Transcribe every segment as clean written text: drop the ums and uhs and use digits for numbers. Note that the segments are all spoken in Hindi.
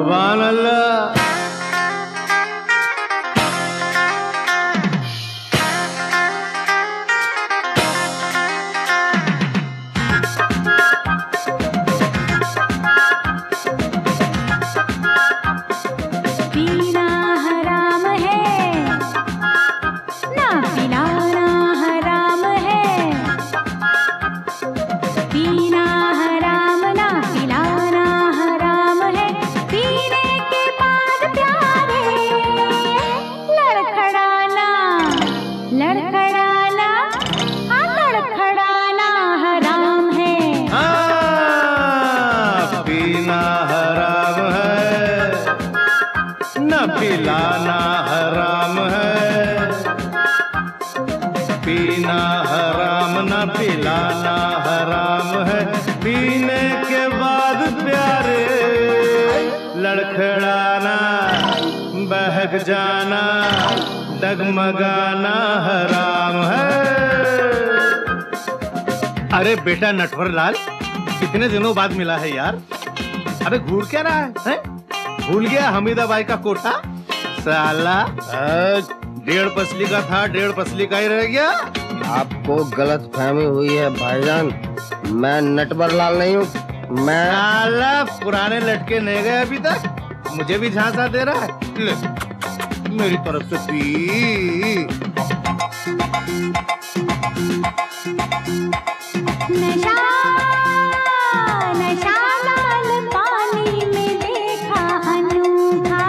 सुभान अल्लाह। पिलाना हराम है, पीना हराम ना पिलाना हराम है, पीने के बाद प्यारे लड़खड़ाना, बहक जाना, डगमगाना हराम है। अरे बेटा नटवर लाल, कितने दिनों बाद मिला है यार। अबे घूर क्या रहा है? भूल गया हमीदाबाई का कोठा? साला 1.5 पसली का था, 1.5 पसली का ही रह गया। आपको गलत फहमी हुई है भाईजान, मैं नटवर लाल नहीं हूँ। मैं साला पुराने लटके नहीं गए अभी तक, मुझे भी झांसा दे रहा है। ले, मेरी तरफ से पी। नशा नशा लाल पानी में देखा अनूठा,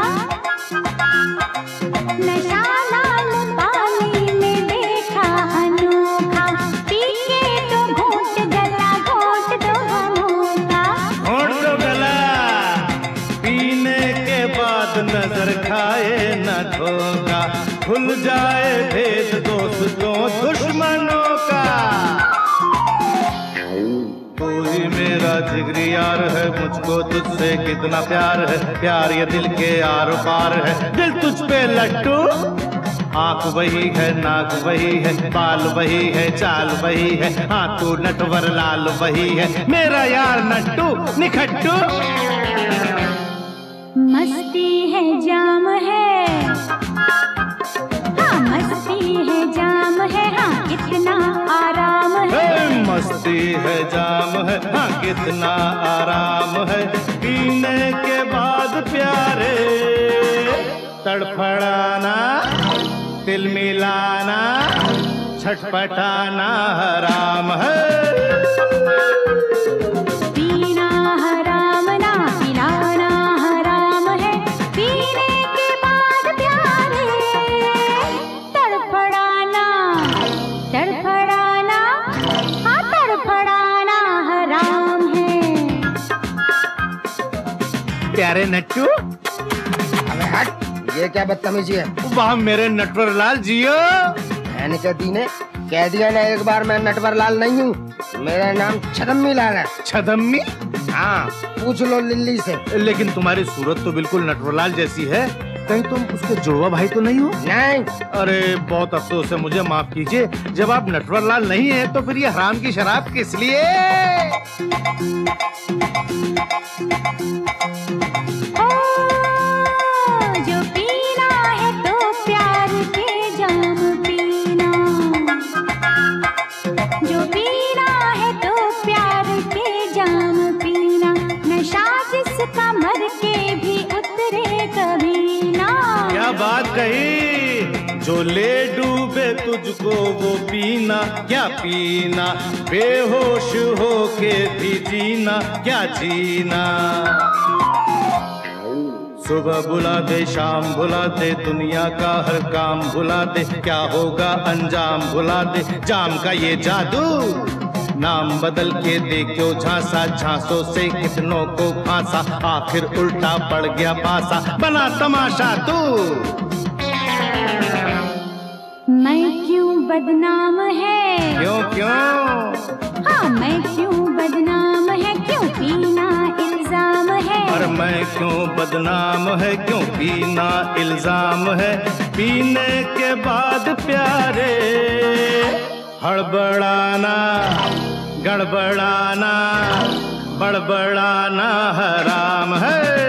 नशा लाल पानी में देखा अनूठा, पी के तो घोट गला, घोट दो अनूठा, घोट दो गला, पीने के बाद नजर खाए न धोखा, खुल जाए भेद दोस्तों दुश्मनों का। कोई मेरा जिगरी यार है, मुझको तुझसे कितना प्यार है, प्यार ये दिल के आर पार है, दिल तुझ पे लट्टू। आंख वही है, नाक वही है, बाल वही है, चाल वही है, हाँ तू नटवर लाल वही है, मेरा यार नट्टू निखट्टू। मस्ती है जाम है, हाँ मस्ती है जाम है, हाँ कितना आराम है। मस्ती है जाम है, हाँ कितना आराम है, पीने के बाद प्यारे तड़फड़ाना, तिल मिलाना, छटपटाना हराम है। पीना हराम ना पिलाना हराम है, पीने के बाद प्यारे तड़फड़ाना, तड़फड़ाना, हाँ तड़फड़ाना हराम है। प्यारे नट्टू, अबे हट, ये क्या बदतमीजी है? वाह मेरे नटवर लाल जियो। मैंने कह दिया ना एक बार, मैं नटवर लाल नहीं हूँ, मेरा नाम छदम्मी लाल है। छदम्मी? हाँ, पूछ लो लिल्ली से। लेकिन तुम्हारी सूरत तो बिल्कुल नटवर लाल जैसी है, कहीं तुम उसके जुड़वा भाई तो नहीं हो? नहीं। अरे बहुत अफसोस है, मुझे माफ कीजिए, जब आप नटवर लाल नहीं है तो फिर ये हराम की शराब किस लिए? जो पीना है तो प्यार के जाम पीना, जो पीना है तो प्यार के जाम पीना, नशा जिसका मर के भी उतरे कभी ना। क्या बात कही, जो ले डूबे तुझको वो पीना, क्या पीना, बेहोश होके भी जीना, क्या जीना। सुबह बुला दे, शाम बुला दे, दुनिया का हर काम भुला दे, क्या होगा अंजाम भुला दे, जाम का ये जादू। नाम बदल के देखो झांसा, झांसों से कितनों को फांसा, आखिर उल्टा पड़ गया पासा, बना तमाशा तू। मैं क्यों बदनाम है? क्यों क्यों? हाँ मैं क्यों बदनाम है, क्यों पीना इल्जाम है। और मैं क्यों बदनाम है, क्यों पीना इल्जाम है, पीने के बाद प्यारे हड़बड़ाना, गड़बड़ाना, बड़बड़ाना हराम है।